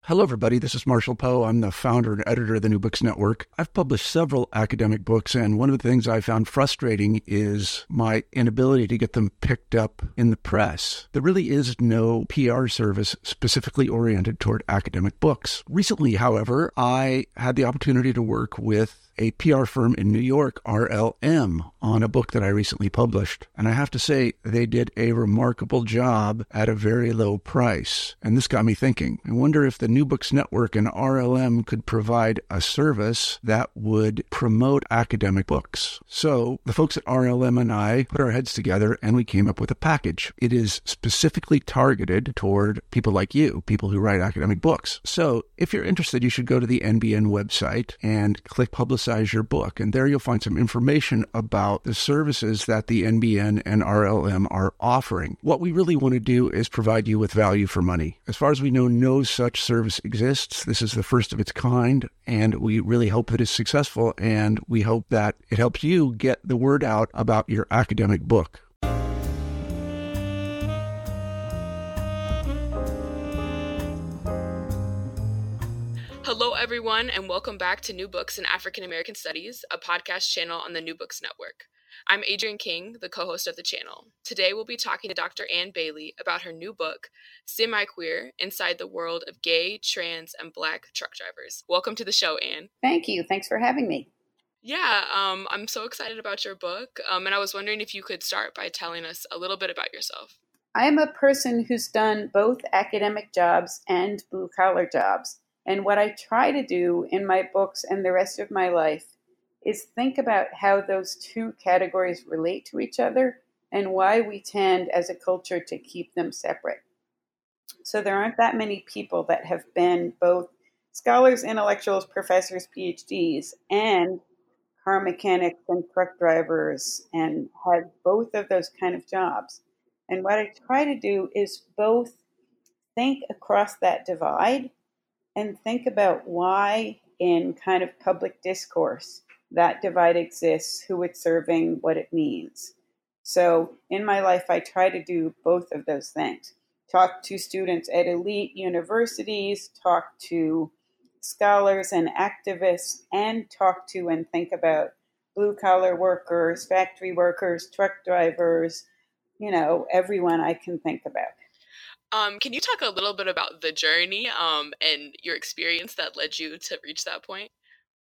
Hello, everybody. This is Marshall Poe. I'm the founder and editor of the New Books Network. I've published several academic books, and one of the things I found frustrating is my inability to get them picked up in the press. There really is no PR service specifically oriented toward academic books. Recently, however, I had the opportunity to work with a PR firm in New York, RLM, on a book that I recently published. And I have to say, they did a remarkable job at a very low price. And this got me thinking. I wonder if the New Books Network and RLM could provide a service that would promote academic books. So the folks at RLM and I put our heads together and we came up with a package. It is specifically targeted toward people like you, people who write academic books. So if you're interested, you should go to the NBN website and click Publicize Your Book. And there you'll find some information about the services that the NBN and RLM are offering. What we really want to do is provide you with value for money. As far as we know, no such service exists. This is the first of its kind, and we really hope that it's successful, and we hope that it helps you get the word out about your academic book. Hello, everyone, and welcome back to New Books in African American Studies, a podcast channel on the New Books Network. I'm Adrienne King, the co-host of the channel. Today, we'll be talking to Dr. Ann Bailey about her new book, Semi-Queer: Inside the World of Gay, Trans, and Black Truck Drivers. Welcome to the show, Ann. Thank you. Thanks for having me. Yeah, I'm so excited about your book, and I was wondering if you could start by telling us a little bit about yourself. I'm a person who's done both academic jobs and blue-collar jobs. And what I try to do in my books and the rest of my life is think about how those two categories relate to each other and why we tend as a culture to keep them separate. So there aren't that many people that have been both scholars, intellectuals, professors, PhDs, and car mechanics and truck drivers and had both of those kind of jobs. And what I try to do is both think across that divide and think about why in kind of public discourse that divide exists, who it's serving, what it means. So in my life, I try to do both of those things. Talk to students at elite universities, talk to scholars and activists, and talk to and think about blue-collar workers, factory workers, truck drivers, everyone I can think about. Can you talk a little bit about the journey and your experience that led you to reach that point?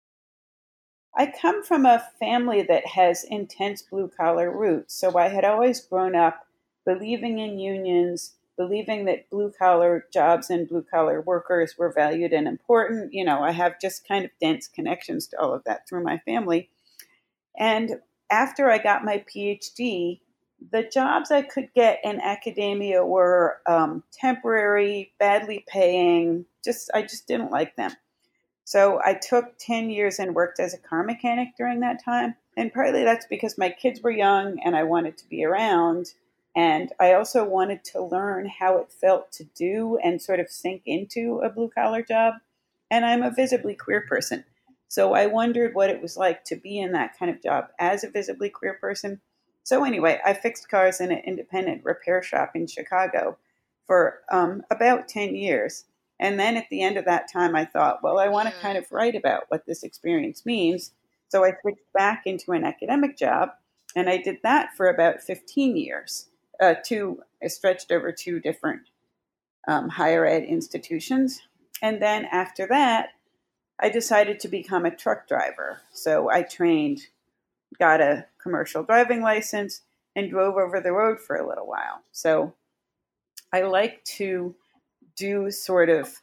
I come from a family that has intense blue-collar roots. So I had always grown up believing in unions, believing that blue-collar jobs and blue-collar workers were valued and important. I have just kind of dense connections to all of that through my family. And after I got my PhD, the jobs I could get in academia were temporary, badly paying. I just didn't like them. So I took 10 years and worked as a car mechanic during that time. And partly that's because my kids were young and I wanted to be around. And I also wanted to learn how it felt to do and sort of sink into a blue-collar job. And I'm a visibly queer person. So I wondered what it was like to be in that kind of job as a visibly queer person. So anyway, I fixed cars in an independent repair shop in Chicago for about 10 years. And then at the end of that time, I thought, well, I want to kind of write about what this experience means. So I switched back into an academic job, and I did that for about 15 years. I stretched over two different higher ed institutions. And then after that, I decided to become a truck driver. So I trained, got a commercial driving license, and drove over the road for a little while. So I like to do sort of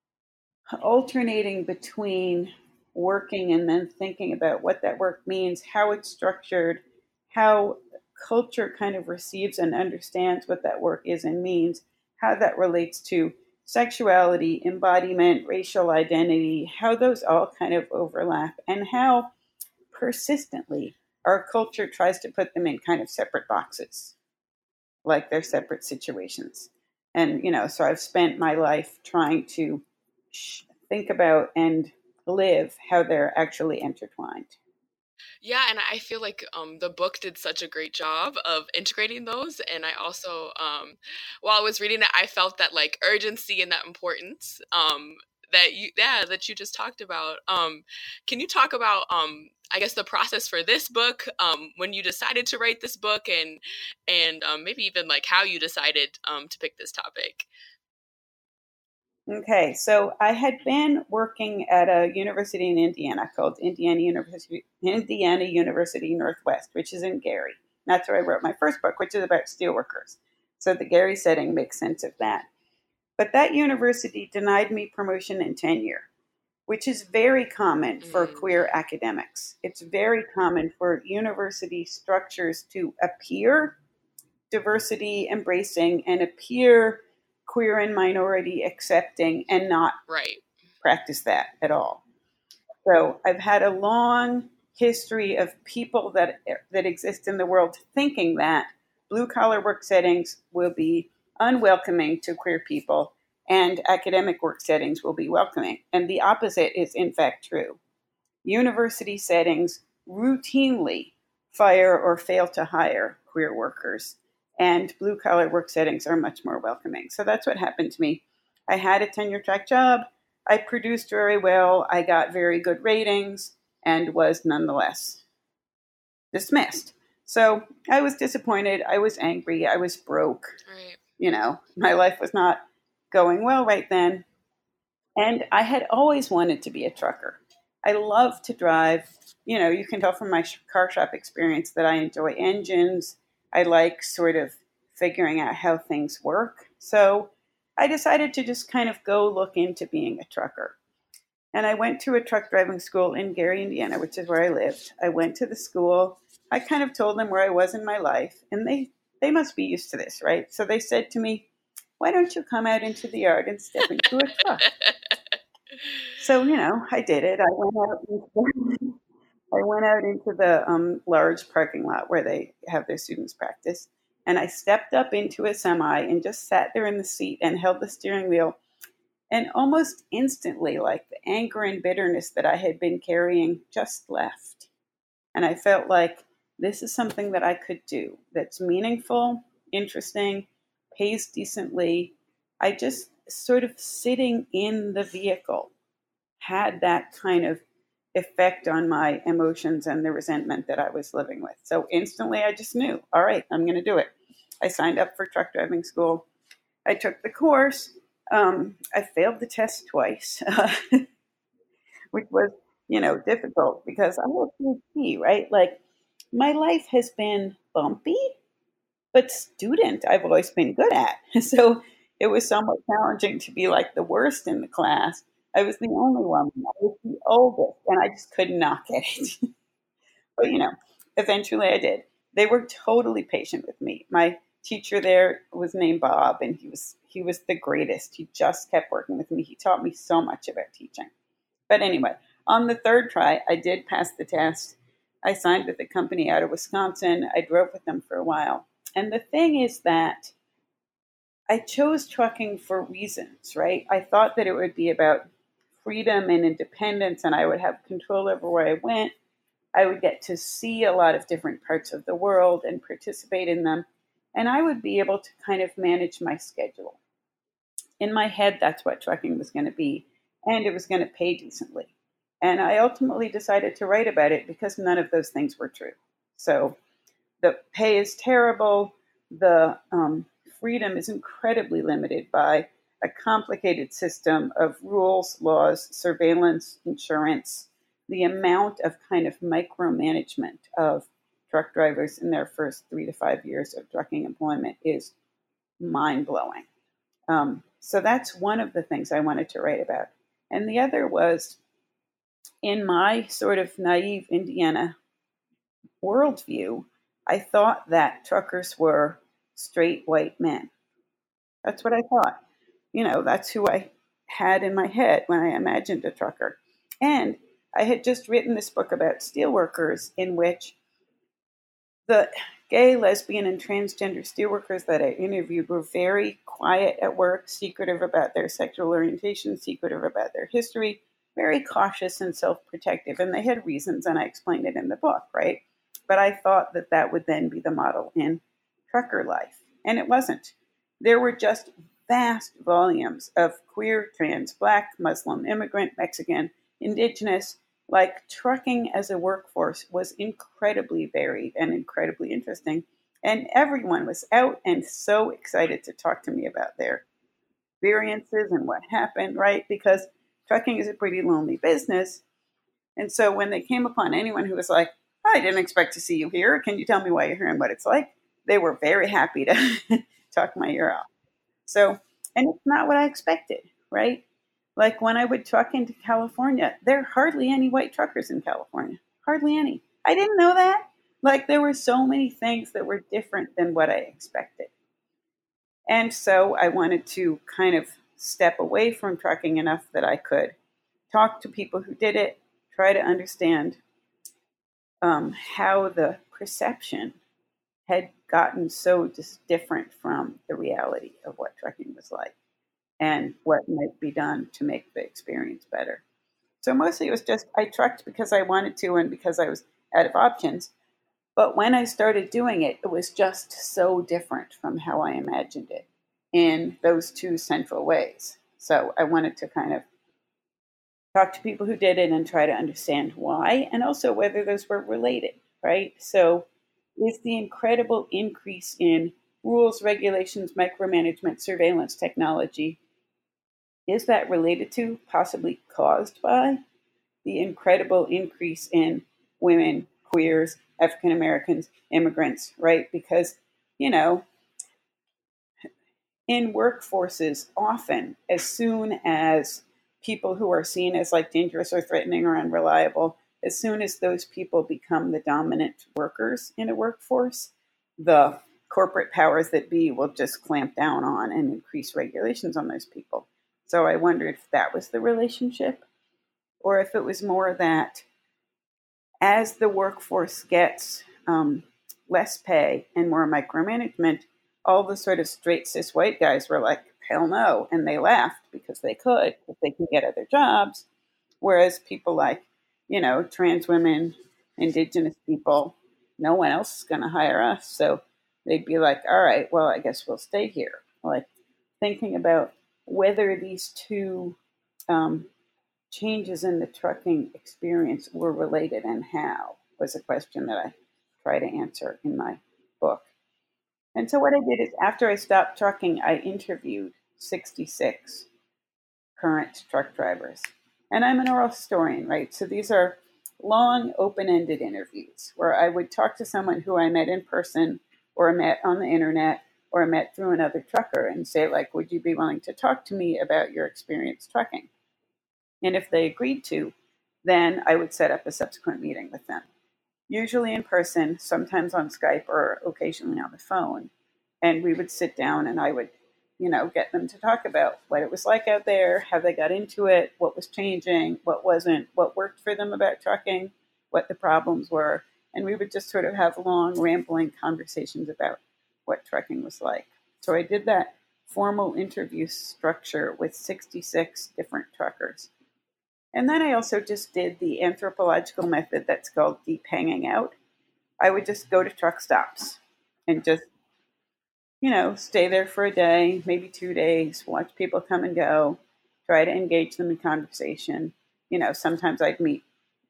alternating between working and then thinking about what that work means, how it's structured, how culture kind of receives and understands what that work is and means, how that relates to sexuality, embodiment, racial identity, how those all kind of overlap, and how persistently our culture tries to put them in kind of separate boxes, like they're separate situations. And, so I've spent my life trying to think about and live how they're actually intertwined. Yeah, and I feel like the book did such a great job of integrating those. And I also, while I was reading it, I felt that like urgency and that importance that you just talked about. Can you talk about I guess the process for this book, when you decided to write this book, and maybe even like how you decided to pick this topic? Okay, so I had been working at a university in Indiana called Indiana University Northwest, which is in Gary. That's where I wrote my first book, which is about steelworkers. So the Gary setting makes sense of that. But that university denied me promotion and tenure, which is very common for Mm, queer academics. It's very common for university structures to appear diversity embracing and appear queer and minority accepting and not right. practice that at all. So I've had a long history of people that exist in the world thinking that blue collar work settings will be unwelcoming to queer people and academic work settings will be welcoming. And the opposite is in fact true. University settings routinely fire or fail to hire queer workers, and blue collar work settings are much more welcoming. So that's what happened to me. I had a tenure track job. I produced very well. I got very good ratings and was nonetheless dismissed. So I was disappointed. I was angry. I was broke. Right. My life was not going well right then. And I had always wanted to be a trucker. I love to drive. You can tell from my car shop experience that I enjoy engines. I like sort of figuring out how things work. So I decided to just kind of go look into being a trucker. And I went to a truck driving school in Gary, Indiana, which is where I lived. I went to the school. I kind of told them where I was in my life, and they must be used to this, right? So they said to me, "Why don't you come out into the yard and step into a truck?" So, I did it. I went out into the large parking lot where they have their students practice. And I stepped up into a semi and just sat there in the seat and held the steering wheel. And almost instantly, like the anger and bitterness that I had been carrying just left. And I felt like this is something that I could do that's meaningful, interesting, pays decently. I just sort of sitting in the vehicle had that kind of effect on my emotions and the resentment that I was living with. So instantly I just knew, all right, I'm going to do it. I signed up for truck driving school. I took the course. I failed the test twice, which was, difficult because I have a PhD, right? Like my life has been bumpy, but student I've always been good at. So it was somewhat challenging to be like the worst in the class. I was the only one. I was the oldest, and I just could not get it. But eventually I did. They were totally patient with me. My teacher there was named Bob, and he was the greatest. He just kept working with me. He taught me so much about teaching. But anyway, on the third try, I did pass the test. I signed with a company out of Wisconsin. I drove with them for a while. And the thing is that I chose trucking for reasons, right? I thought that it would be about freedom and independence, and I would have control over where I went. I would get to see a lot of different parts of the world and participate in them. And I would be able to kind of manage my schedule. In my head, that's what trucking was going to be. And it was going to pay decently. And I ultimately decided to write about it because none of those things were true. So the pay is terrible. The freedom is incredibly limited by a complicated system of rules, laws, surveillance, insurance. The amount of kind of micromanagement of truck drivers in their first 3 to 5 years of trucking employment is mind-blowing. So that's one of the things I wanted to write about. And the other was, in my sort of naive Indiana worldview, I thought that truckers were straight white men. That's what I thought. That's who I had in my head when I imagined a trucker. And I had just written this book about steelworkers in which the gay, lesbian, and transgender steelworkers that I interviewed were very quiet at work, secretive about their sexual orientation, secretive about their history, very cautious and self-protective, and they had reasons, and I explained it in the book, right? But I thought that that would then be the model in trucker life, and it wasn't. There were just vast volumes of queer, trans, Black, Muslim, immigrant, Mexican, Indigenous. Like, trucking as a workforce was incredibly varied and incredibly interesting, and everyone was out and so excited to talk to me about their experiences and what happened, right? Because trucking is a pretty lonely business. And so when they came upon anyone who was like, I didn't expect to see you here. Can you tell me why you're here and what it's like? They were very happy to talk my ear off. So, and it's not what I expected, right? Like when I would truck into California, there are hardly any white truckers in California. Hardly any. I didn't know that. Like there were so many things that were different than what I expected. And so I wanted to kind of step away from trucking enough that I could talk to people who did it, try to understand how the perception had gotten so just different from the reality of what trucking was like and what might be done to make the experience better. So mostly it was just I trucked because I wanted to and because I was out of options. But when I started doing it, it was just so different from how I imagined it in those two central ways. So I wanted to kind of talk to people who did it and try to understand why, and also whether those were related, right? So is the incredible increase in rules, regulations, micromanagement, surveillance technology, is that related to, possibly caused by, the incredible increase in women, queers, African Americans, immigrants, right? Because, you know, in workforces, often as soon as people who are seen as like dangerous or threatening or unreliable, as soon as those people become the dominant workers in a workforce, the corporate powers that be will just clamp down on and increase regulations on those people. So I wondered if that was the relationship, or if it was more that as the workforce gets less pay and more micromanagement, all the sort of straight cis white guys were like, hell no. And they laughed because they could, if they could get other jobs. Whereas people like, you know, trans women, indigenous people, no one else is going to hire us. So they'd be like, all right, well, I guess we'll stay here. Like thinking about whether these two changes in the trucking experience were related and how was a question that I try to answer in my book. And so what I did is after I stopped trucking, I interviewed 66 current truck drivers. And I'm an oral historian, right? So these are long, open-ended interviews where I would talk to someone who I met in person or met on the internet or met through another trucker and say, like, would you be willing to talk to me about your experience trucking? And if they agreed to, then I would set up a subsequent meeting with them, usually in person, sometimes on Skype or occasionally on the phone. And we would sit down and I would, you know, get them to talk about what it was like out there, how they got into it, what was changing, what wasn't, what worked for them about trucking, what the problems were. And we would just sort of have long, rambling conversations about what trucking was like. So I did that formal interview structure with 66 different truckers. And then I also just did the anthropological method that's called deep hanging out. I would just go to truck stops and just, you know, stay there for a day, maybe 2 days, watch people come and go, try to engage them in conversation. You know, sometimes I'd meet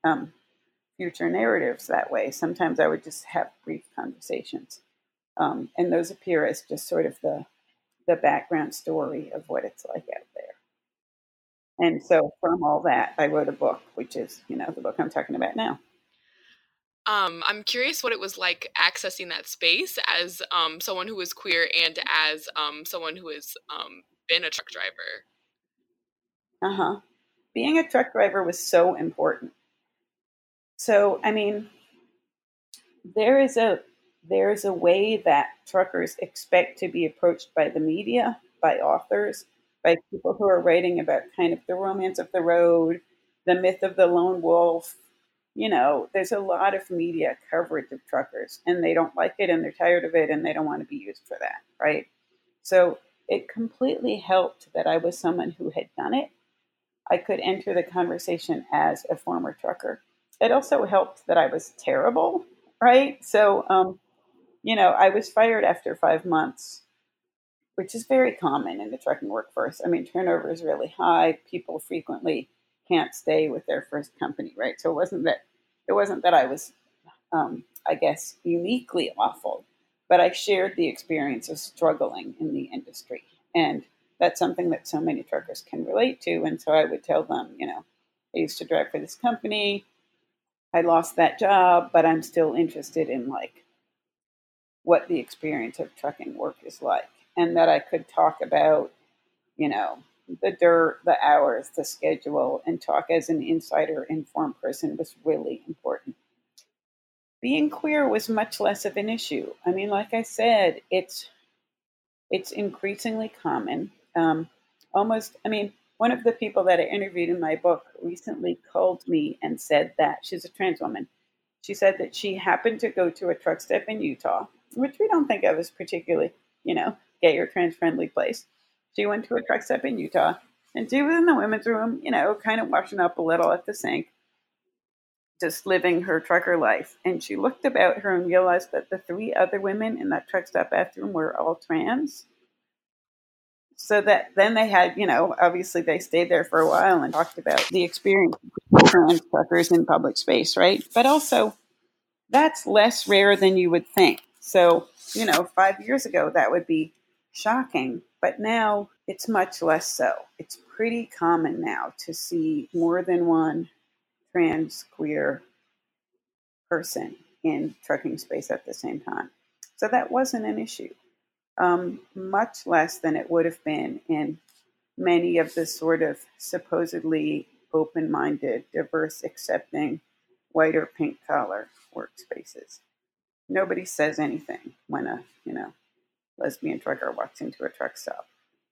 future narratives that way. Sometimes I would just have brief conversations. And those appear as just sort of the background story of what it's like out there. And so from all that, I wrote a book, which is, you know, the book I'm talking about now. I'm curious what it was like accessing that space as someone who is queer and as someone who has been a truck driver. Being a truck driver was so important. So, I mean, there is a way that truckers expect to be approached by the media, by authors, by people who are writing about kind of the romance of the road, the myth of the lone wolf. You know, there's a lot of media coverage of truckers and they don't like it and they're tired of it and they don't want to be used for that, right? So it completely helped that I was someone who had done it. I could enter the conversation as a former trucker. It also helped that I was terrible, right? So, I was fired after 5 months, which is very common in the trucking workforce. I mean, turnover is really high. People frequently can't stay with their first company, right? So it wasn't that I was, I guess, uniquely awful, but I shared the experience of struggling in the industry, and that's something that so many truckers can relate to. And so I would tell them, I used to drive for this company. I lost that job, but I'm still interested in like what the experience of trucking work is like, and that I could talk about, you know, the dirt, the hours, the schedule, and talk as an insider informed person was really important. Being queer was much less of an issue. I mean, like I said, it's increasingly common. One of the people that I interviewed in my book recently called me and said that she's a trans woman. She said that she happened to go to a truck stop in Utah, which we don't think of as particularly, gay or trans friendly place. She went to a truck stop in Utah, and she was in the women's room, kind of washing up a little at the sink, just living her trucker life. And she looked about her and realized that the three other women in that truck stop bathroom were all trans. So that then they had, obviously they stayed there for a while and talked about the experience of trans truckers in public space, right? But also, that's less rare than you would think. So, 5 years ago, that would be shocking, but now it's much less so. It's pretty common now to see more than one trans queer person in trucking space at the same time. So that wasn't an issue, much less than it would have been in many of the sort of supposedly open-minded, diverse, accepting, white or pink collar workspaces. Nobody says anything when a, lesbian trucker walks into a truck stop.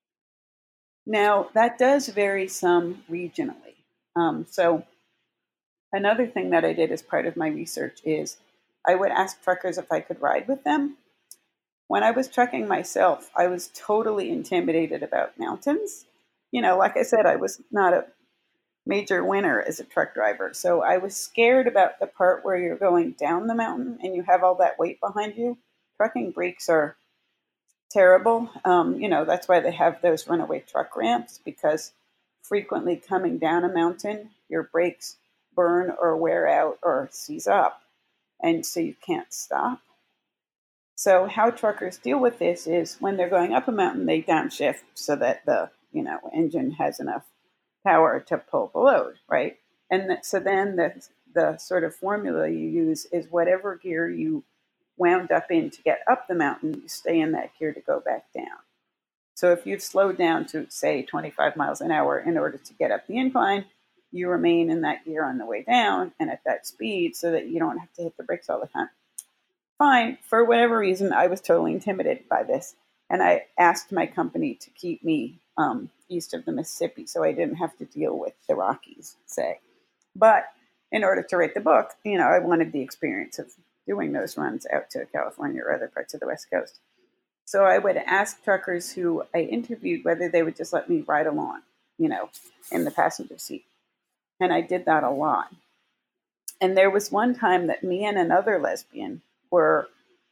Now, that does vary some regionally. So another thing that I did as part of my research is I would ask truckers if I could ride with them. When I was trucking myself, I was totally intimidated about mountains. Like I said, I was not a major winner as a truck driver. So I was scared about the part where you're going down the mountain and you have all that weight behind you. Trucking brakes are terrible. That's why they have those runaway truck ramps, because frequently coming down a mountain, your brakes burn or wear out or seize up. And so you can't stop. So how truckers deal with this is when they're going up a mountain, they downshift so that the, engine has enough power to pull the load, right? And so then the sort of formula you use is whatever gear you wound up in to get up the mountain, you stay in that gear to go back down. So if you've slowed down to, say, 25 miles an hour in order to get up the incline, you remain in that gear on the way down and at that speed so that you don't have to hit the brakes all the time. Fine. For whatever reason, I was totally intimidated by this. And I asked my company to keep me east of the Mississippi so I didn't have to deal with the Rockies, say. But in order to write the book, I wanted the experience of doing those runs out to California or other parts of the West Coast. So I would ask truckers who I interviewed whether they would just let me ride along, in the passenger seat. And I did that a lot. And there was one time that me and another lesbian were,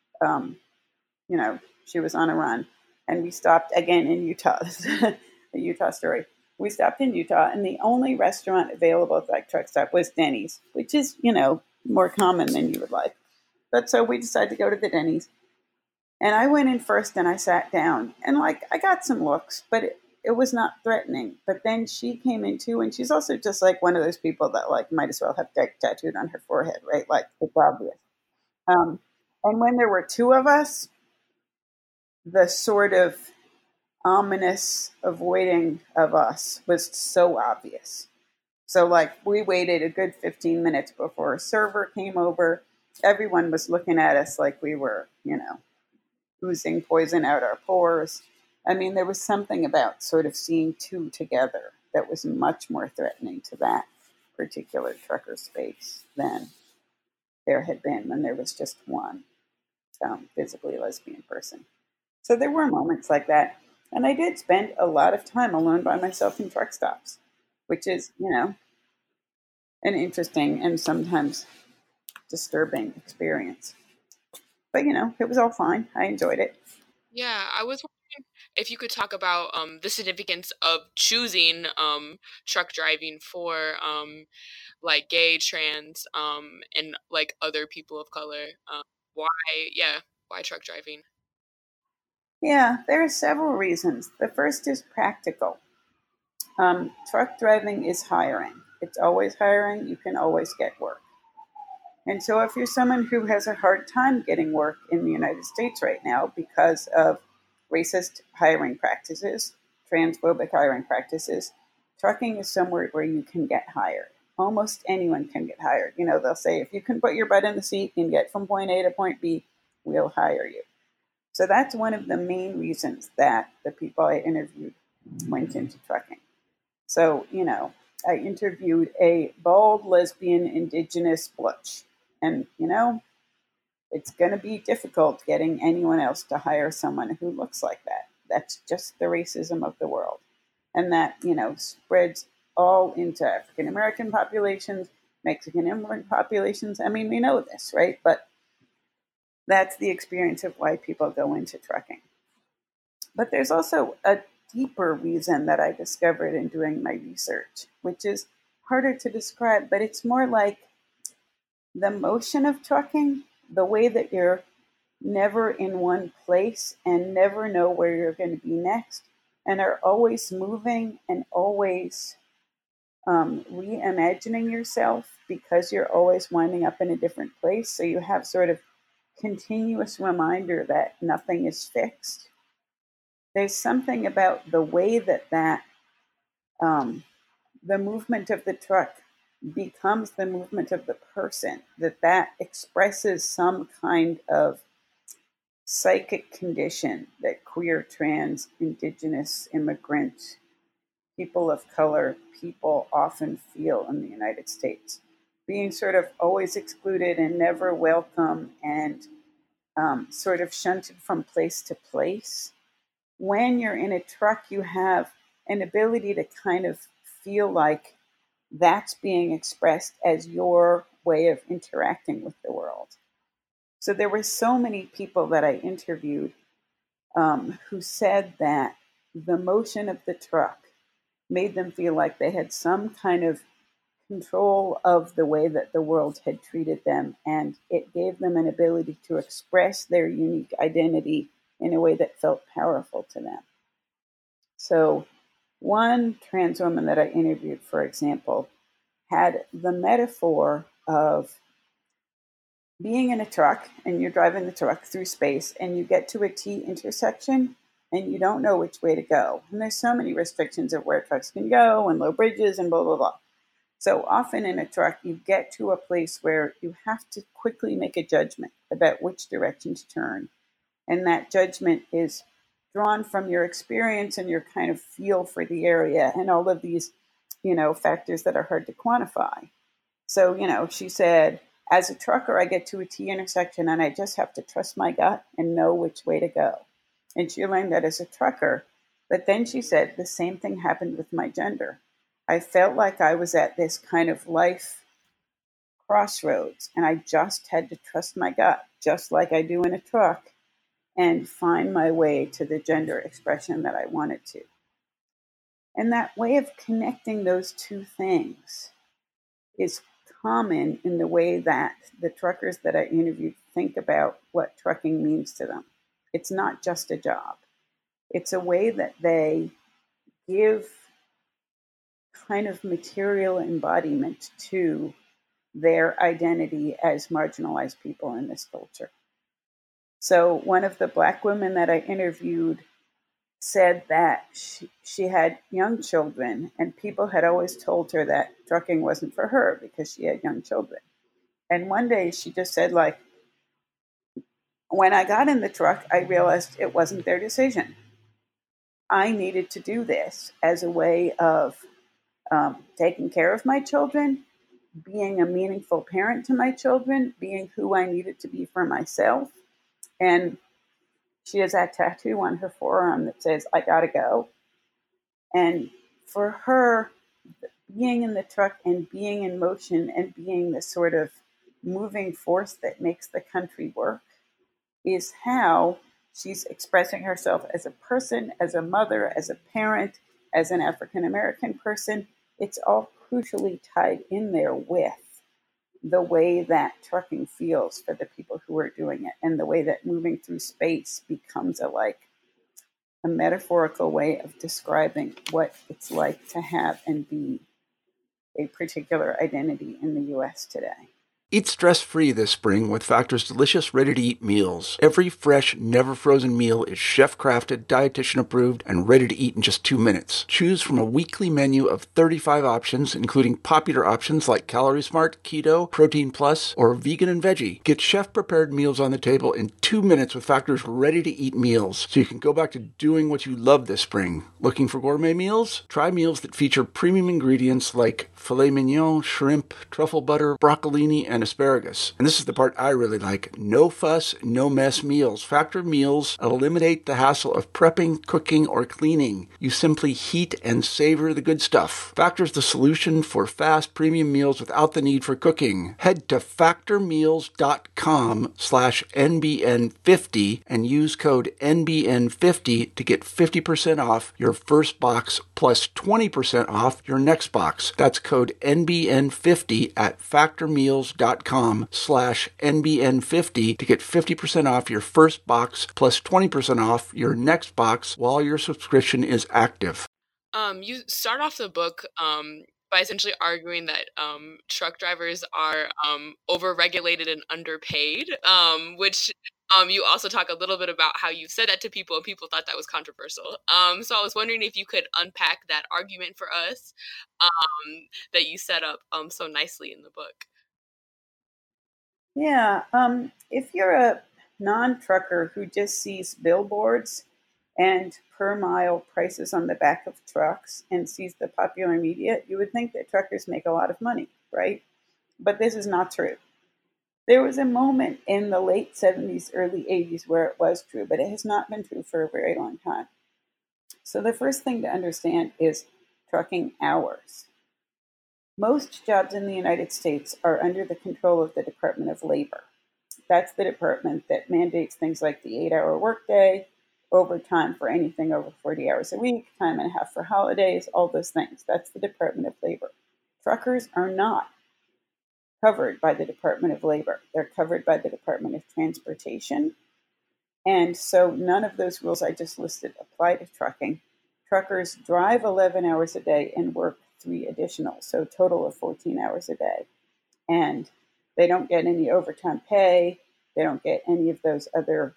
she was on a run, and we stopped again in Utah. This is a Utah story. We stopped in Utah, and the only restaurant available at that truck stop was Denny's, which is, more common than you would like. But so we decided to go to the Denny's. And I went in first and I sat down. And I got some looks, but it was not threatening. But then she came in too, and she's also just like one of those people that might as well have tattooed on her forehead, right? Like, it's obvious. And when there were two of us, the sort of ominous avoiding of us was so obvious. So we waited a good 15 minutes before a server came over. Everyone was looking at us like we were, oozing poison out our pores. I mean, there was something about sort of seeing two together that was much more threatening to that particular trucker space than there had been when there was just one physically lesbian person. So there were moments like that. And I did spend a lot of time alone by myself in truck stops. which is, an interesting and sometimes disturbing experience. But, it was all fine. I enjoyed it. Yeah, I was wondering if you could talk about the significance of choosing truck driving for like gay, trans, and like other people of color. Why, yeah, why truck driving? Yeah, there are several reasons. The first is practical. Truck driving is hiring. It's always hiring. You can always get work. And so if you're someone who has a hard time getting work in the United States right now because of racist hiring practices, transphobic hiring practices, trucking is somewhere where you can get hired. Almost anyone can get hired. They'll say, if you can put your butt in the seat and get from point A to point B, we'll hire you. So that's one of the main reasons that the people I interviewed went into trucking. So, I interviewed a bald lesbian indigenous butch. And, it's going to be difficult getting anyone else to hire someone who looks like that. That's just the racism of the world. And that, spreads all into African American populations, Mexican immigrant populations. I mean, we know this, right? But that's the experience of why people go into trucking. But there's also a deeper reason that I discovered in doing my research, which is harder to describe, but it's more like the motion of trucking, the way that you're never in one place and never know where you're going to be next, and are always moving and always reimagining yourself because you're always winding up in a different place. So you have sort of continuous reminder that nothing is fixed. There's something about the way that the movement of the truck becomes the movement of the person, that expresses some kind of psychic condition that queer, trans, indigenous, immigrant, people of color people often feel in the United States. Being sort of always excluded and never welcome and sort of shunted from place to place. When you're in a truck, you have an ability to kind of feel like that's being expressed as your way of interacting with the world. So there were so many people that I interviewed who said that the motion of the truck made them feel like they had some kind of control of the way that the world had treated them, and it gave them an ability to express their unique identity in a way that felt powerful to them. So one trans woman that I interviewed, for example, had the metaphor of being in a truck and you're driving the truck through space and you get to a T intersection and you don't know which way to go. And there's so many restrictions of where trucks can go and low bridges and blah, blah, blah. So often in a truck, you get to a place where you have to quickly make a judgment about which direction to turn. And that judgment is drawn from your experience and your kind of feel for the area and all of these, factors that are hard to quantify. So, she said, as a trucker, I get to a T intersection and I just have to trust my gut and know which way to go. And she learned that as a trucker. But then she said the same thing happened with my gender. I felt like I was at this kind of life crossroads and I just had to trust my gut, just like I do in a truck, and find my way to the gender expression that I wanted to. And that way of connecting those two things is common in the way that the truckers that I interviewed think about what trucking means to them. It's not just a job. It's a way that they give kind of material embodiment to their identity as marginalized people in this culture. So one of the Black women that I interviewed said that she had young children and people had always told her that trucking wasn't for her because she had young children. And one day she just said, like, when I got in the truck, I realized it wasn't their decision. I needed to do this as a way of taking care of my children, being a meaningful parent to my children, being who I needed to be for myself. And she has that tattoo on her forearm that says, I gotta go. And for her, being in the truck and being in motion and being the sort of moving force that makes the country work is how she's expressing herself as a person, as a mother, as a parent, as an African American person. It's all crucially tied in there with the way that trucking feels for the people who are doing it, and the way that moving through space becomes a metaphorical way of describing what it's like to have and be a particular identity in the US today. Eat stress-free this spring with Factor's delicious, ready-to-eat meals. Every fresh, never-frozen meal is chef-crafted, dietitian-approved, and ready to eat in just 2 minutes. Choose from a weekly menu of 35 options, including popular options like Calorie Smart, Keto, Protein Plus, or Vegan and Veggie. Get chef-prepared meals on the table in 2 minutes with Factor's ready-to-eat meals, so you can go back to doing what you love this spring. Looking for gourmet meals? Try meals that feature premium ingredients like filet mignon, shrimp, truffle butter, broccolini, and asparagus. And this is the part I really like. No fuss, no mess meals. Factor meals eliminate the hassle of prepping, cooking, or cleaning. You simply heat and savor the good stuff. Factor's the solution for fast premium meals without the need for cooking. Head to factormeals.com/NBN50 and use code NBN50 to get 50% off your first box plus 20% off your next box. That's code NBN50 at factormeals.com/NBN50 to get 50% off your first box plus 20% off your next box while your subscription is active. You start off the book by essentially arguing that truck drivers are overregulated and underpaid, which you also talk a little bit about how you said that to people and people thought that was controversial. So I was wondering if you could unpack that argument for us that you set up so nicely in the book. Yeah, if you're a non-trucker who just sees billboards and per mile prices on the back of trucks and sees the popular media, you would think that truckers make a lot of money, right? But this is not true. There was a moment in the late 70s, early 80s where it was true, but it has not been true for a very long time. So the first thing to understand is trucking hours. Most jobs in the United States are under the control of the Department of Labor. That's the department that mandates things like the 8-hour workday, overtime for anything over 40 hours a week, time and a half for holidays, all those things. That's the Department of Labor. Truckers are not covered by the Department of Labor. They're covered by the Department of Transportation. And so none of those rules I just listed apply to trucking. Truckers drive 11 hours a day and work 3 additional, so a total of 14 hours a day. And they don't get any overtime pay. They don't get any of those other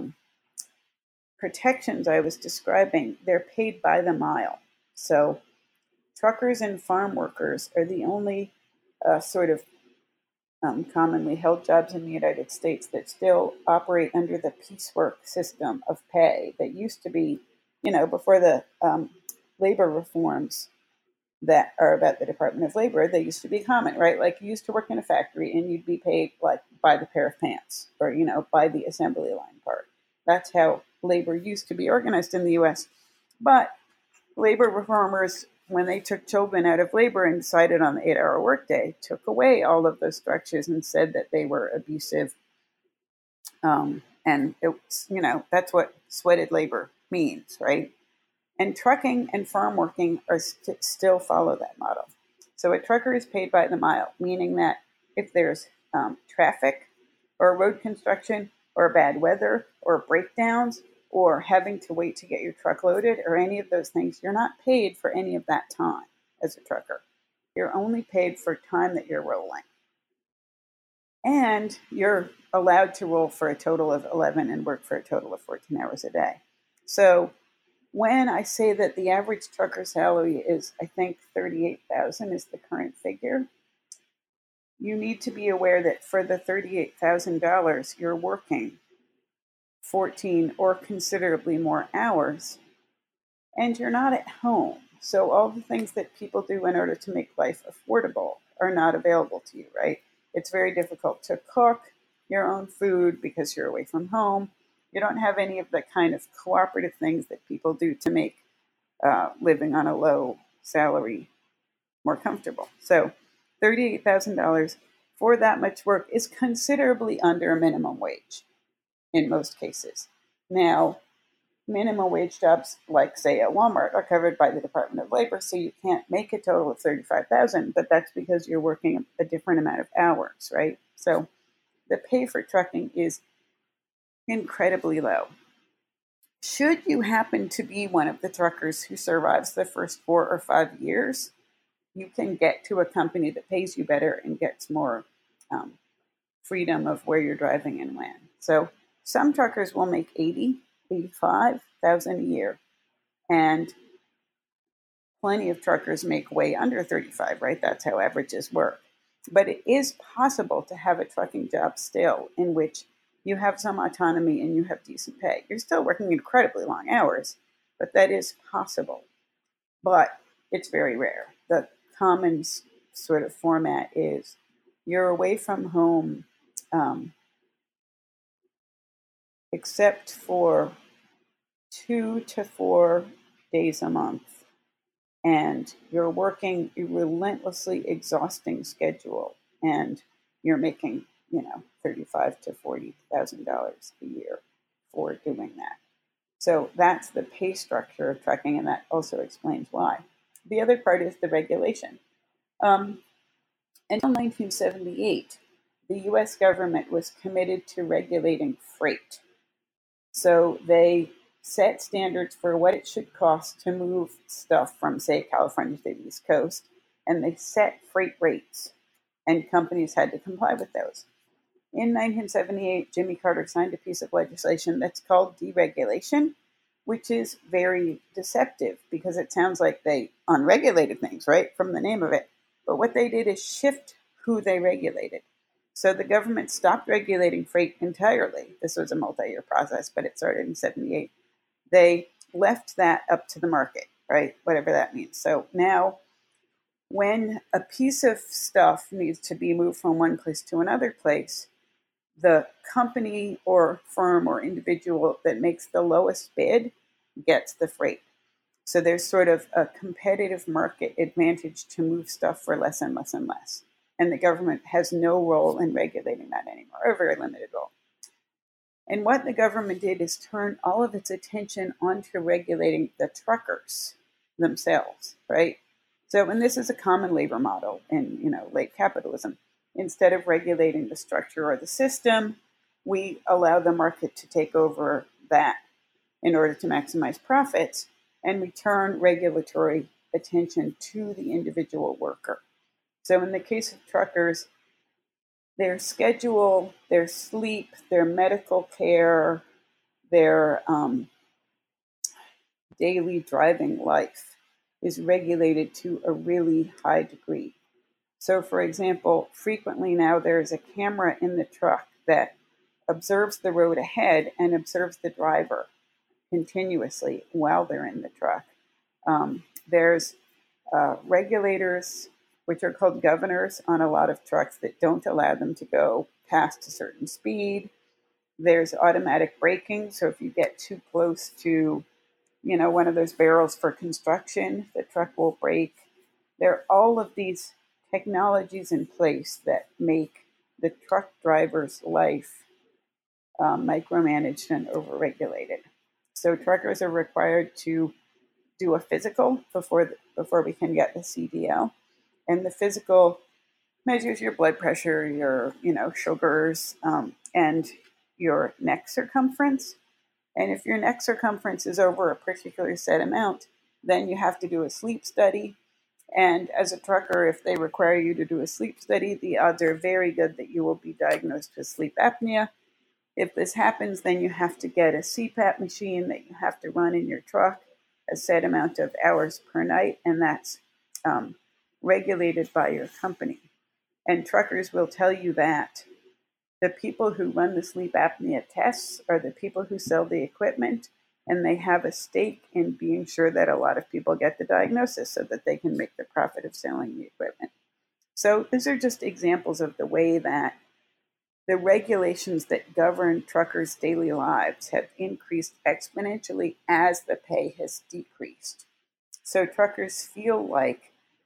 protections I was describing. They're paid by the mile. So truckers and farm workers are the only sort of commonly held jobs in the United States that still operate under the piecework system of pay that used to be, before the labor reforms that are about the Department of Labor, they used to be common, right? Like you used to work in a factory and you'd be paid like by the pair of pants or, by the assembly line part. That's how labor used to be organized in the US. But labor reformers, when they took children out of labor and decided on the 8-hour workday, took away all of those structures and said that they were abusive. And it's, that's what sweated labor means, right? And trucking and farm working are still follow that model. So a trucker is paid by the mile, meaning that if there's traffic or road construction or bad weather or breakdowns or having to wait to get your truck loaded or any of those things, you're not paid for any of that time as a trucker. You're only paid for time that you're rolling. And you're allowed to roll for a total of 11 and work for a total of 14 hours a day. So when I say that the average trucker salary is, I think, $38,000 is the current figure, you need to be aware that for the $38,000, you're working 14 or considerably more hours, and you're not at home. So all the things that people do in order to make life affordable are not available to you, right? It's very difficult to cook your own food because you're away from home. You don't have any of the kind of cooperative things that people do to make living on a low salary more comfortable. So $38,000 for that much work is considerably under minimum wage in most cases. Now, minimum wage jobs, like say at Walmart, are covered by the Department of Labor, so you can't make a total of $35,000, but that's because you're working a different amount of hours, right? So the pay for trucking is incredibly low. Should you happen to be one of the truckers who survives the first 4 or 5 years, you can get to a company that pays you better and gets more freedom of where you're driving and when. So some truckers will make $85,000 a year, and plenty of truckers make way under 35, right? That's how averages work. But it is possible to have a trucking job still in which you have some autonomy and you have decent pay. You're still working incredibly long hours, but that is possible. But it's very rare. The common sort of format is you're away from home except for 2 to 4 days a month, and you're working a relentlessly exhausting schedule, and you're making, $35,000 to $40,000 a year for doing that. So that's the pay structure of trucking, and that also explains why. The other part is the regulation. Until 1978, the U.S. government was committed to regulating freight. So they set standards for what it should cost to move stuff from, say, California to the East Coast, and they set freight rates, and companies had to comply with those. In 1978, Jimmy Carter signed a piece of legislation that's called deregulation, which is very deceptive because it sounds like they unregulated things, right, from the name of it. But what they did is shift who they regulated. So the government stopped regulating freight entirely. This was a multi-year process, but it started in 78. They left that up to the market, right, whatever that means. So now when a piece of stuff needs to be moved from one place to another place, the company or firm or individual that makes the lowest bid gets the freight. So there's sort of a competitive market advantage to move stuff for less and less and less. And the government has no role in regulating that anymore, or a very limited role. And what the government did is turn all of its attention onto regulating the truckers themselves, right? So, and this is a common labor model in, late capitalism. Instead of regulating the structure or the system, we allow the market to take over that in order to maximize profits, and we turn regulatory attention to the individual worker. So in the case of truckers, their schedule, their sleep, their medical care, their daily driving life is regulated to a really high degree. So, for example, frequently now there is a camera in the truck that observes the road ahead and observes the driver continuously while they're in the truck. There's regulators, which are called governors, on a lot of trucks that don't allow them to go past a certain speed. There's automatic braking, so if you get too close to, one of those barrels for construction, the truck will brake. There are all of these technologies in place that make the truck driver's life micromanaged and overregulated. So truckers are required to do a physical before we can get the CDL, and the physical measures your blood pressure, your sugars, and your neck circumference. And if your neck circumference is over a particular set amount, then you have to do a sleep study. And as a trucker, if they require you to do a sleep study, the odds are very good that you will be diagnosed with sleep apnea. If this happens, then you have to get a CPAP machine that you have to run in your truck a set amount of hours per night, and that's regulated by your company. And truckers will tell you that the people who run the sleep apnea tests are the people who sell the equipment, and they have a stake in being sure that a lot of people get the diagnosis so that they can make the profit of selling the equipment. So these are just examples of the way that the regulations that govern truckers' daily lives have increased exponentially as the pay has decreased. So truckers feel like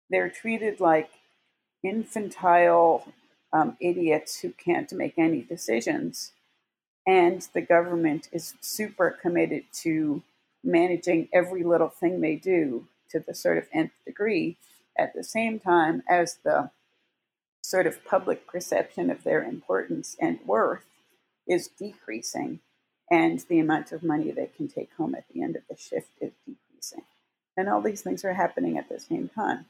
they're treated like infantile idiots who can't make any decisions. And the government is super committed to managing every little thing they do to the sort of nth degree, at the same time as the sort of public perception of their importance and worth is decreasing, and the amount of money they can take home at the end of the shift is decreasing. And all these things are happening at the same time.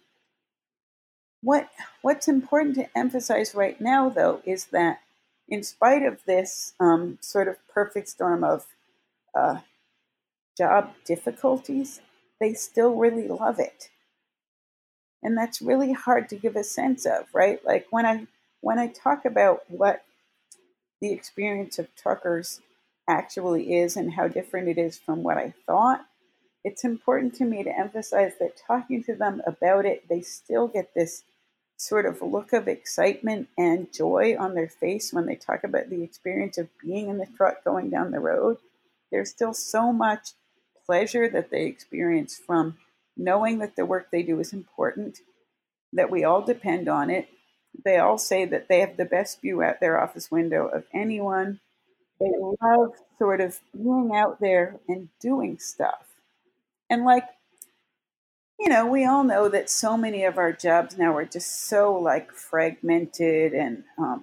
What's important to emphasize right now, though, is that in spite of this sort of perfect storm of uh, job difficulties, they still really love it. And that's really hard to give a sense of, right? Like when I talk about what the experience of truckers actually is and how different it is from what I thought, it's important to me to emphasize that talking to them about it, they still get this sort of look of excitement and joy on their face when they talk about the experience of being in the truck going down the road. There's still so much pleasure that they experience from knowing that the work they do is important, that we all depend on it. They all say that they have the best view out their office window of anyone. They love sort of being out there and doing stuff. And like, we all know that so many of our jobs now are just so like fragmented and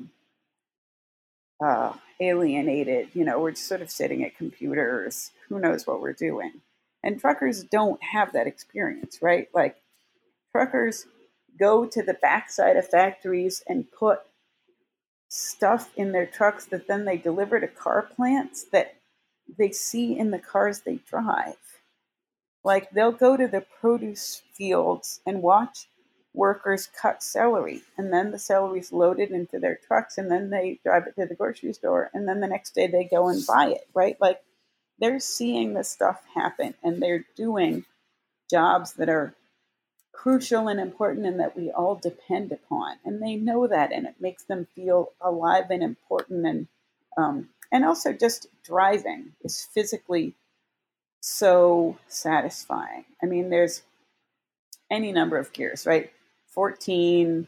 alienated. We're just sort of sitting at computers. Who knows what we're doing? And truckers don't have that experience, right? Like truckers go to the backside of factories and put stuff in their trucks that then they deliver to car plants that they see in the cars they drive. Like they'll go to the produce fields and watch workers cut celery, and then the celery's loaded into their trucks, and then they drive it to the grocery store, and then the next day they go and buy it, right? Like they're seeing this stuff happen, and they're doing jobs that are crucial and important and that we all depend upon. And they know that, and it makes them feel alive and important. And also just driving is physically so satisfying. I mean, there's any number of gears, right? 14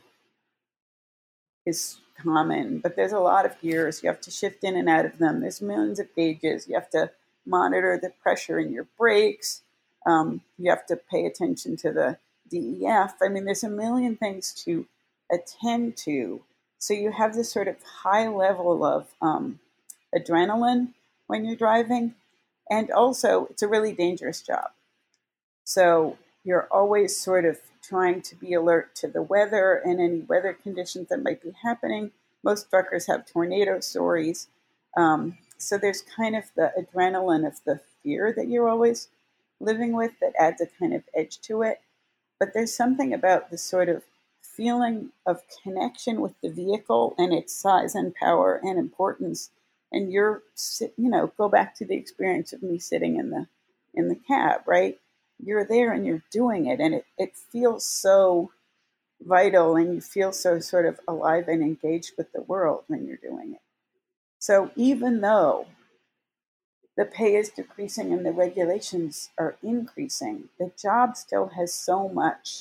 is common, but there's a lot of gears. You have to shift in and out of them. There's millions of gauges. You have to monitor the pressure in your brakes. You have to pay attention to the DEF. I mean, there's a million things to attend to. So you have this sort of high level of adrenaline when you're driving. And also, it's a really dangerous job. So you're always sort of trying to be alert to the weather and any weather conditions that might be happening. Most truckers have tornado stories. So there's kind of the adrenaline of the fear that you're always living with that adds a kind of edge to it. But there's something about the sort of feeling of connection with the vehicle and its size and power and importance. And go back to the experience of me sitting in the cab, right? You're there and you're doing it, and it feels so vital, and you feel so sort of alive and engaged with the world when you're doing it. So even though the pay is decreasing and the regulations are increasing, the job still has so much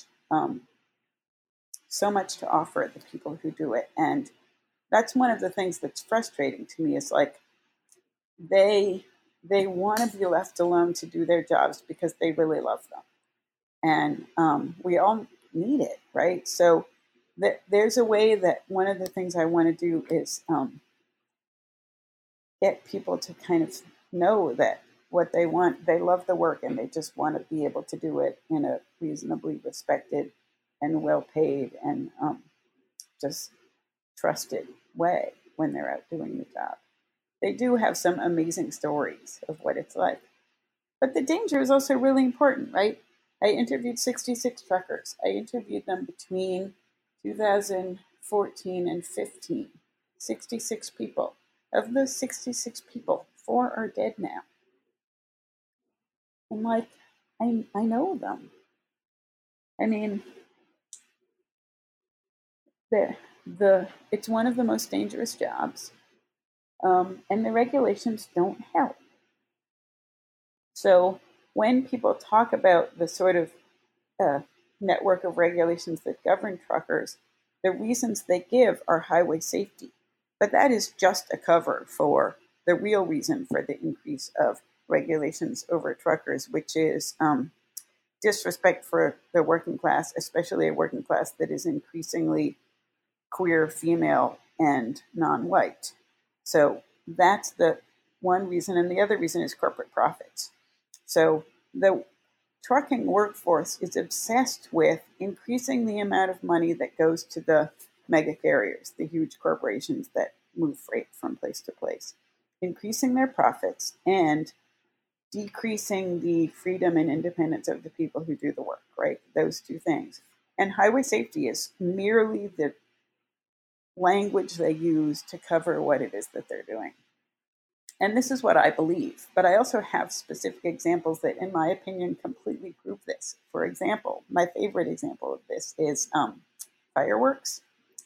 to offer the people who do it. And that's one of the things that's frustrating to me is like they want to be left alone to do their jobs because they really love them. And we all need it, right? So there's a way that one of the things I want to do is get people to kind of know that what they want, they love the work and they just want to be able to do it in a reasonably respected and well paid and just trusted way when they're out doing the job. They do have some amazing stories of what it's like. But the danger is also really important, right? I interviewed 66 truckers. I interviewed them between 2014 and 15. 66 people. Of those 66 people, 4 are dead now. I'm like, I know them. I mean, it's one of the most dangerous jobs, and the regulations don't help. So when people talk about the sort of network of regulations that govern truckers, the reasons they give are highway safety. But that is just a cover for the real reason for the increase of regulations over truckers, which is disrespect for the working class, especially a working class that is increasingly queer, female, and non-white. So that's the one reason. And the other reason is corporate profits. So the trucking workforce is obsessed with increasing the amount of money that goes to the mega carriers, the huge corporations that move freight from place to place, increasing their profits and decreasing the freedom and independence of the people who do the work, right? Those two things. And highway safety is merely the language they use to cover what it is that they're doing. And this is what I believe, but I also have specific examples that, in my opinion, completely prove this. For example, my favorite example of this is fireworks.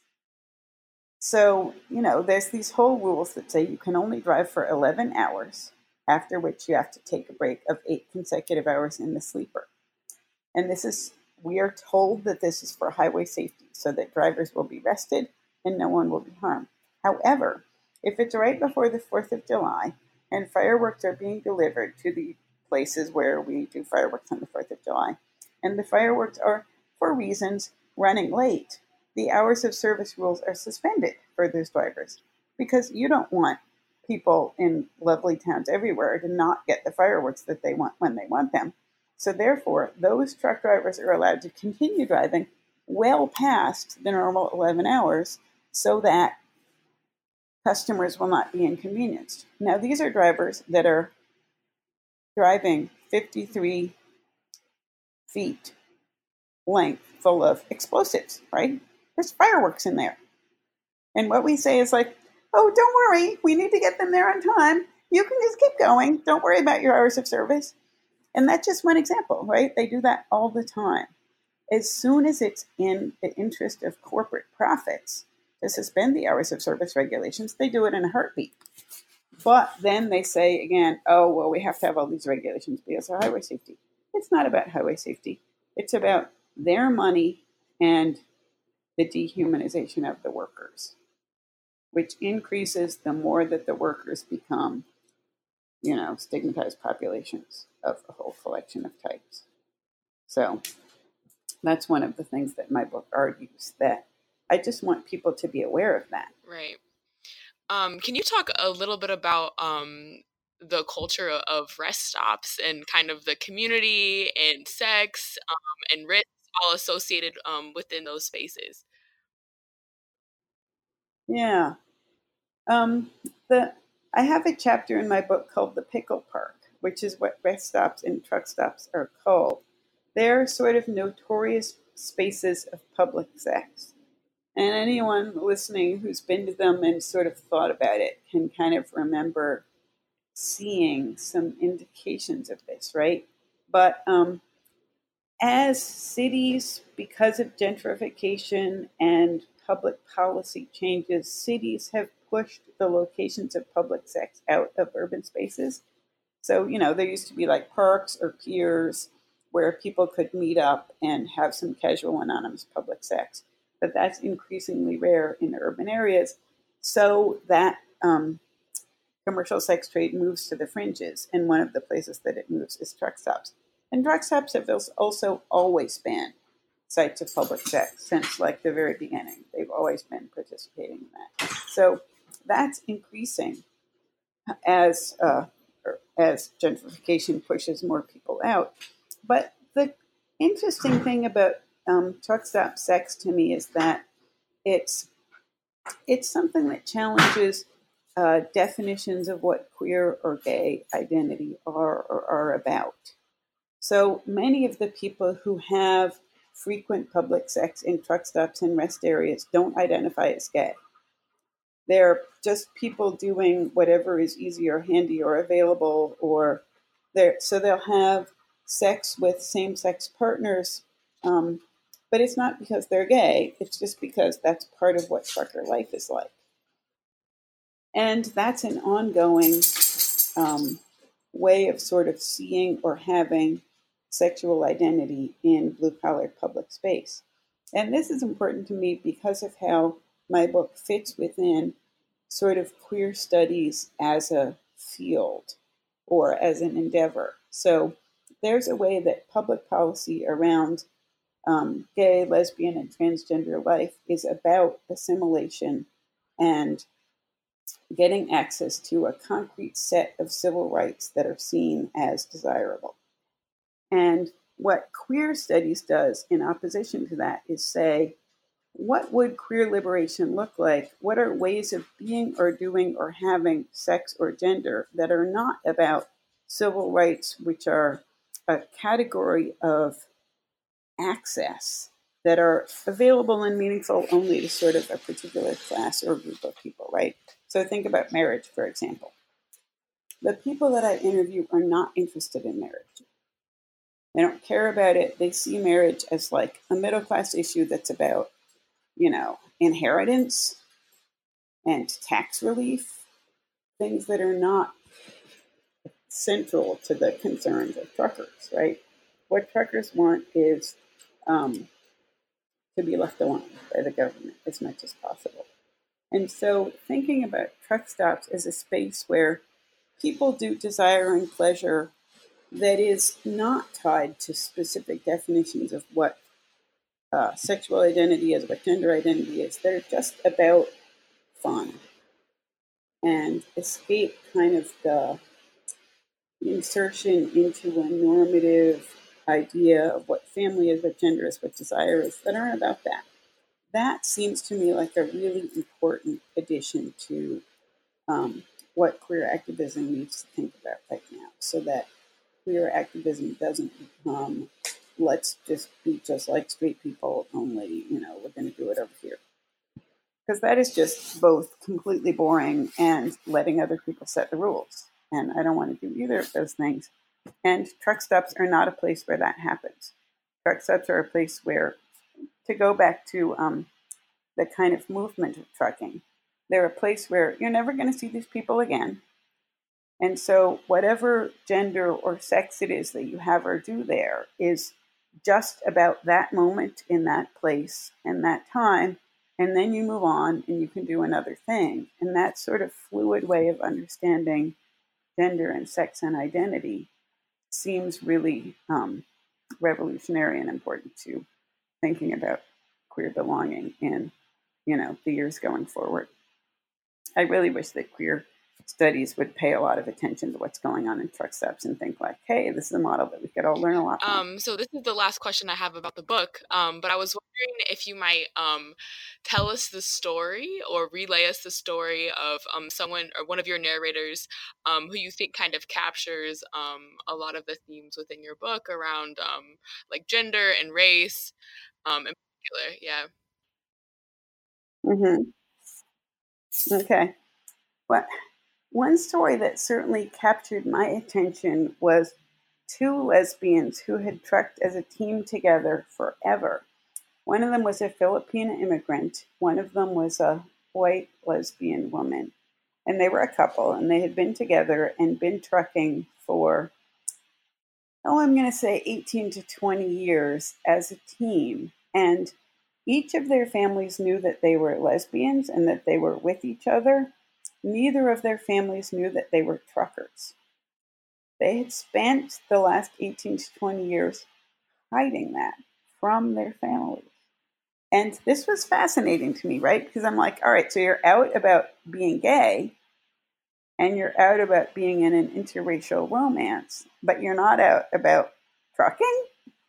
So, there's these whole rules that say you can only drive for 11 hours, after which you have to take a break of 8 consecutive hours in the sleeper. And we are told that this is for highway safety, so that drivers will be rested and no one will be harmed. However, if it's right before the 4th of July and fireworks are being delivered to the places where we do fireworks on the 4th of July, and the fireworks are, for reasons, running late, the hours of service rules are suspended for those drivers, because you don't want people in lovely towns everywhere to not get the fireworks that they want when they want them. So therefore, those truck drivers are allowed to continue driving well past the normal 11 hours so that customers will not be inconvenienced. Now, these are drivers that are driving 53 feet length full of explosives, right? There's fireworks in there. And what we say is like, oh, don't worry, we need to get them there on time. You can just keep going. Don't worry about your hours of service. And that's just one example, right? They do that all the time. As soon as it's in the interest of corporate profits to suspend the hours of service regulations, they do it in a heartbeat. But then they say again, oh, well, we have to have all these regulations because of highway safety. It's not about highway safety. It's about their money and the dehumanization of the workers, which increases the more that the workers become, stigmatized populations of a whole collection of types. So that's one of the things that my book argues, that I just want people to be aware of that. Right. Can you talk a little bit about the culture of rest stops and kind of the community and sex and risks all associated within those spaces? Yeah. I have a chapter in my book called The Pickle Park, which is what rest stops and truck stops are called. They're sort of notorious spaces of public sex. And anyone listening who's been to them and sort of thought about it can kind of remember seeing some indications of this, right? But as cities, because of gentrification and public policy changes, cities have pushed the locations of public sex out of urban spaces. So, there used to be like parks or piers where people could meet up and have some casual, anonymous public sex. But that's increasingly rare in urban areas. So that commercial sex trade moves to the fringes. And one of the places that it moves is truck stops. And truck stops have also always been sites of public sex since like the very beginning. They've always been participating in that. So that's increasing as gentrification pushes more people out. But the interesting thing about truck stop sex to me is that it's something that challenges definitions of what queer or gay identity are or are about. So many of the people who have frequent public sex in truck stops and rest areas don't identify as gay. They're just people doing whatever is easy or handy or available, so they'll have sex with same-sex partners, but it's not because they're gay. It's just because that's part of what trucker life is like. And that's an ongoing way of sort of seeing or having sexual identity in blue-collar public space. And this is important to me because of how my book fits within sort of queer studies as a field or as an endeavor. So there's a way that public policy around gay, lesbian, and transgender life is about assimilation and getting access to a concrete set of civil rights that are seen as desirable. And what queer studies does in opposition to that is say, what would queer liberation look like? What are ways of being or doing or having sex or gender that are not about civil rights, which are a category of access that are available and meaningful only to sort of a particular class or group of people, right? So think about marriage, for example. The people that I interview are not interested in marriage. They don't care about it. They see marriage as like a middle class issue that's about, inheritance and tax relief, things that are not central to the concerns of truckers, right? What truckers want is to be left alone by the government as much as possible. And so thinking about truck stops as a space where people do desire and pleasure that is not tied to specific definitions of what sexual identity is, what gender identity is, that are just about fun and escape kind of the insertion into a normative idea of what family is, what gender is, what desire is, that aren't about that. That seems to me like a really important addition to what queer activism needs to think about right now, so that queer activism doesn't become, let's just be just like straight people, only, we're going to do it over here. Because that is just both completely boring and letting other people set the rules. And I don't want to do either of those things. And truck stops are not a place where that happens. Truck stops are a place where, to go back to the kind of movement of trucking, they're a place where you're never going to see these people again. And so whatever gender or sex it is that you have or do there is just about that moment in that place and that time. And then you move on and you can do another thing. And that sort of fluid way of understanding gender and sex and identity seems really revolutionary and important to thinking about queer belonging in, the years going forward. I really wish that queer studies would pay a lot of attention to what's going on in truck stops and think like, hey, this is a model that we could all learn a lot from. So this is the last question I have about the book, but I was wondering if you might tell us the story or relay us the story of someone or one of your narrators who you think kind of captures a lot of the themes within your book around like gender and race in particular. Yeah. Okay. Well, one story that certainly captured my attention was two lesbians who had trekked as a team together forever. One of them was a Filipino immigrant. One of them was a white lesbian woman. And they were a couple, and they had been together and been trekking for, I'm going to say 18 to 20 years as a team. And each of their families knew that they were lesbians and that they were with each other. Neither of their families knew that they were truckers. They had spent the last 18 to 20 years hiding that from their families. And this was fascinating to me, right? Because I'm like, all right, so you're out about being gay and you're out about being in an interracial romance, but you're not out about trucking?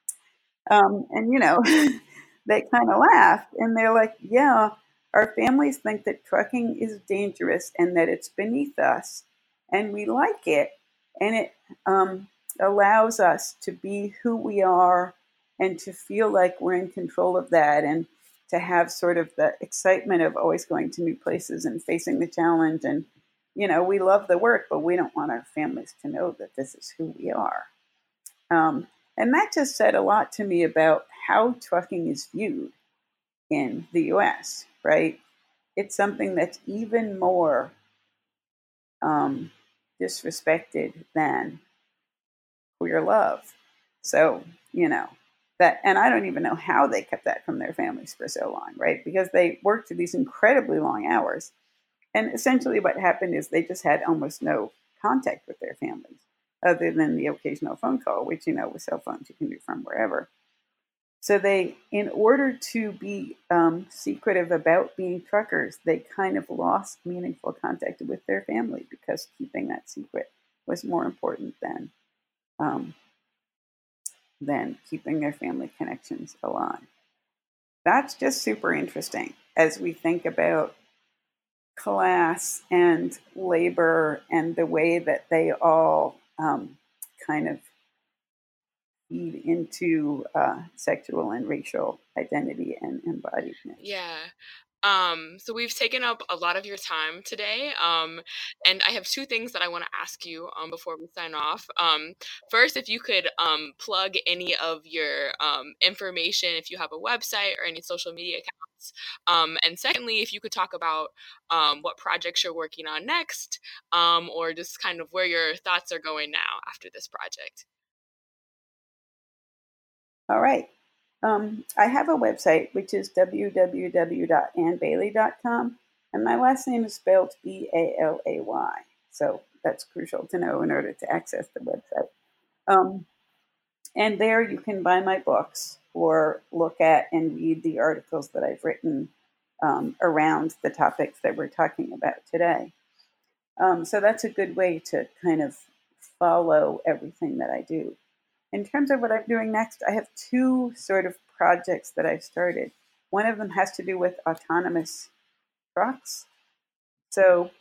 They kind of laughed and they're like, yeah, our families think that trucking is dangerous and that it's beneath us, and we like it, and it allows us to be who we are and to feel like we're in control of that, and to have sort of the excitement of always going to new places and facing the challenge. And, we love the work, but we don't want our families to know that this is who we are. And that just said a lot to me about how trucking is viewed in the US, right? It's something that's even more disrespected than queer love. So, that, and I don't even know how they kept that from their families for so long, right? Because they worked these incredibly long hours. And essentially what happened is they just had almost no contact with their families other than the occasional phone call, which, with cell phones you can do from wherever. So they, in order to be secretive about being truckers, they kind of lost meaningful contact with their family because keeping that secret was more important than keeping their family connections alive. That's just super interesting as we think about class and labor and the way that they all kind of feed into sexual and racial identity and embodiment. Yeah. So we've taken up a lot of your time today. And I have two things that I want to ask you before we sign off. First, if you could plug any of your information, if you have a website or any social media accounts. And secondly, if you could talk about what projects you're working on next, or just kind of where your thoughts are going now after this project. All right. I have a website, which is www.annbailey.com, and my last name is spelled Balay. So that's crucial to know in order to access the website. And there you can buy my books or look at and read the articles that I've written around the topics that we're talking about today. So that's a good way to kind of follow everything that I do. In terms of what I'm doing next, I have two sort of projects that I've started. One of them has to do with autonomous trucks. So,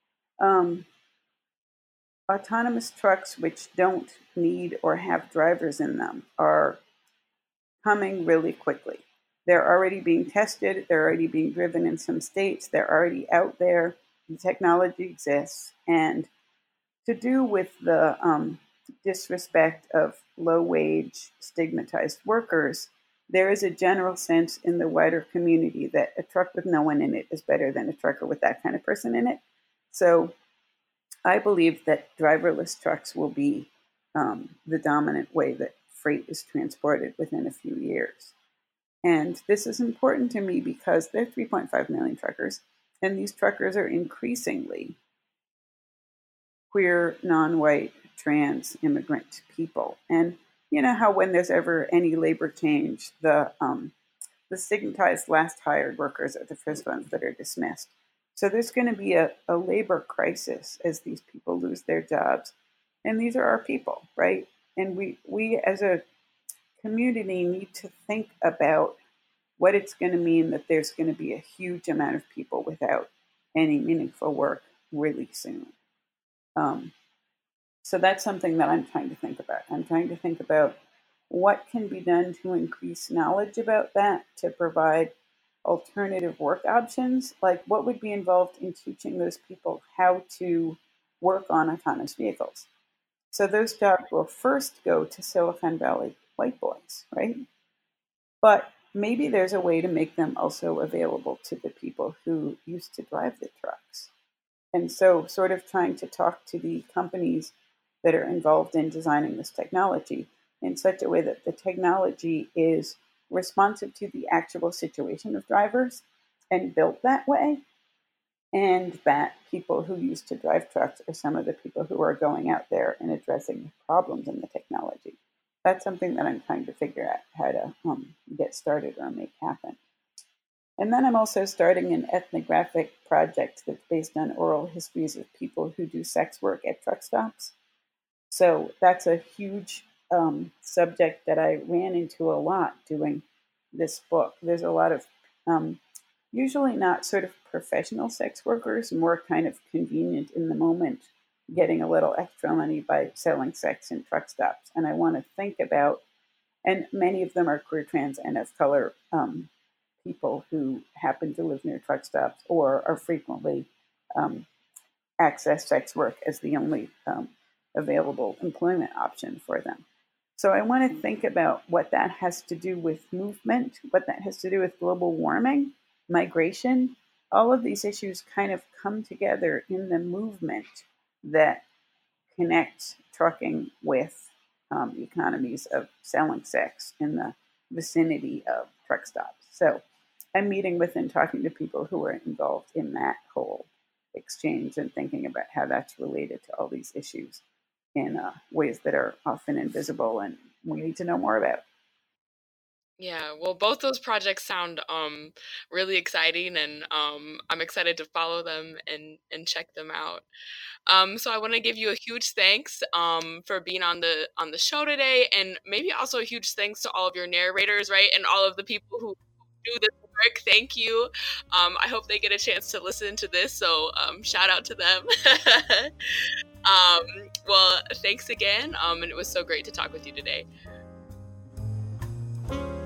autonomous trucks which don't need or have drivers in them are coming really quickly. They're already being tested, they're already being driven in some states, they're already out there, the technology exists, and to do with the disrespect of low-wage, stigmatized workers, there is a general sense in the wider community that a truck with no one in it is better than a trucker with that kind of person in it. So I believe that driverless trucks will be the dominant way that freight is transported within a few years. And this is important to me because there are 3.5 million truckers, and these truckers are increasingly queer, non-white, trans, immigrant people. And you know how when there's ever any labor change, the stigmatized last hired workers are the first ones that are dismissed. So there's going to be a labor crisis as these people lose their jobs. And these are our people, right? And we as a community need to think about what it's going to mean that there's going to be a huge amount of people without any meaningful work really soon. So that's something that I'm trying to think about. I'm trying to think about what can be done to increase knowledge about that, to provide alternative work options. Like what would be involved in teaching those people how to work on autonomous vehicles? So those jobs will first go to Silicon Valley white boys, right? But maybe there's a way to make them also available to the people who used to drive the trucks. And so sort of trying to talk to the companies that are involved in designing this technology in such a way that the technology is responsive to the actual situation of drivers and built that way, and that people who used to drive trucks are some of the people who are going out there and addressing the problems in the technology. That's something that I'm trying to figure out how to get started or make happen. And then I'm also starting an ethnographic project that's based on oral histories of people who do sex work at truck stops. So that's a huge subject that I ran into a lot doing this book. There's a lot of usually not sort of professional sex workers, more kind of convenient in the moment, getting a little extra money by selling sex in truck stops. And I want to think about, and many of them are queer, trans, and of color people who happen to live near truck stops or are frequently access sex work as the only available employment option for them. So I want to think about what that has to do with movement, what that has to do with global warming, migration. All of these issues kind of come together in the movement that connects trucking with economies of selling sex in the vicinity of truck stops. So I'm meeting with and talking to people who are involved in that whole exchange and thinking about how that's related to all these issues in ways that are often invisible and we need to know more about. Yeah, well, both those projects sound really exciting, and I'm excited to follow them and check them out. So I want to give you a huge thanks for being on the show today, and maybe also a huge thanks to all of your narrators, right, and all of the people who do this work. Thank you. I hope they get a chance to listen to this, so shout out to them. Well, thanks again, and it was so great to talk with you today.